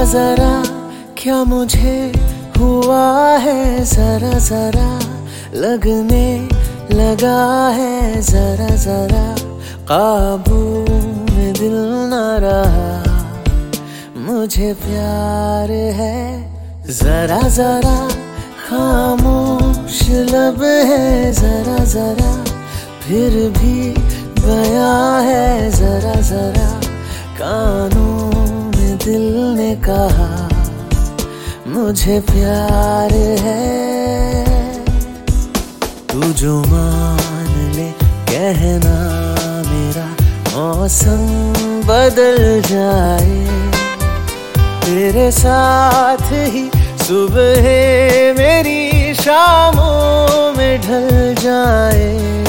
जरा क्या मुझे हुआ है, जरा जरा लगने लगा है, जरा जरा काबू में दिल न रहा, मुझे प्यार है। जरा जरा खामोश लब है, जरा जरा फिर भी बयां है, जरा जरा कानों में दिल ने कहा, मुझे प्यार है। तू जो मान ले कहना मेरा मौसम बदल जाए, तेरे साथ ही सुबह मेरी शामों में ढल जाए।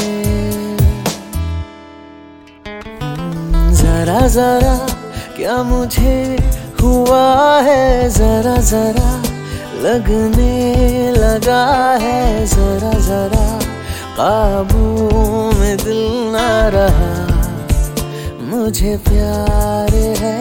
जरा जरा क्या मुझे हुआ है, जरा जरा लगने लगा है, जरा जरा काबू में दिल ना रहा, मुझे प्यार है।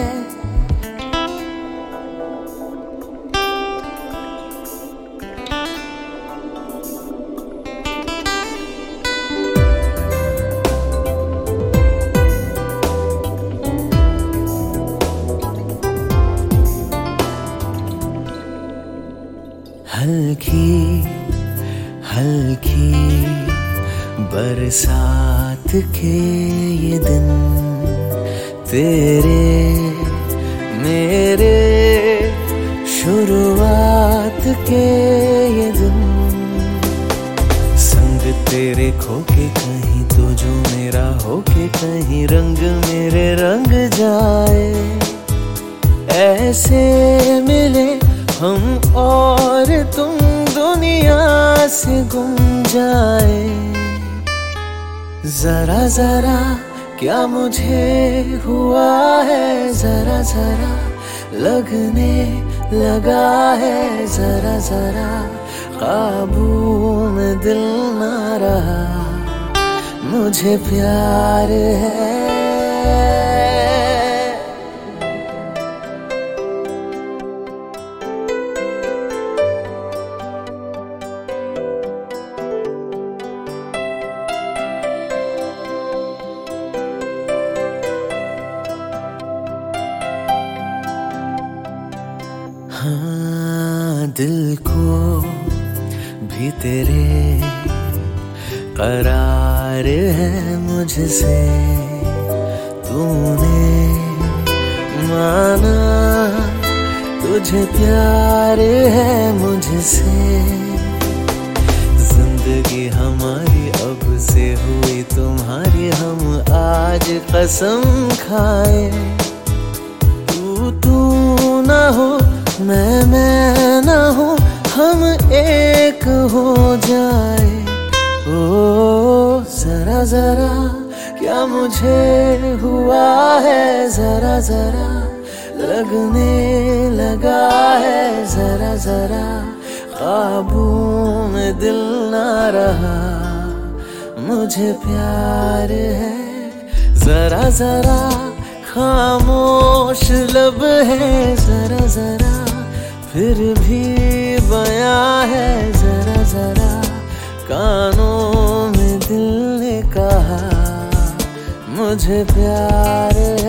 हल्की हल्की बरसात के ये दिन, तेरे मेरे शुरुआत के ये दिन, संग तेरे खोके कहीं तो जो मेरा होके कहीं रंग मेरे रंग जाए, ऐसे मिले हम और तुम दुनिया से गुम जाए। जरा जरा क्या मुझे हुआ है, जरा जरा लगने लगा है, जरा जरा काबू में दिल ना रहा, मुझे प्यार है। हाँ, दिल को भी तेरे करार है मुझसे, तूने माना तुझे प्यार है मुझसे, जिंदगी हमारी अब से हुई तुम्हारी, हम आज कसम खाए, तू ना हो मैं ना हूँ, हम एक हो जाए। ओ जरा जरा क्या मुझे हुआ है, जरा जरा लगने लगा है, जरा जरा काबू में दिल ना रहा, मुझे प्यार है। जरा जरा खामोश लब है, जरा जरा फिर भी बयां है, जरा जरा कानों में दिल ने कहा, मुझे प्यार है।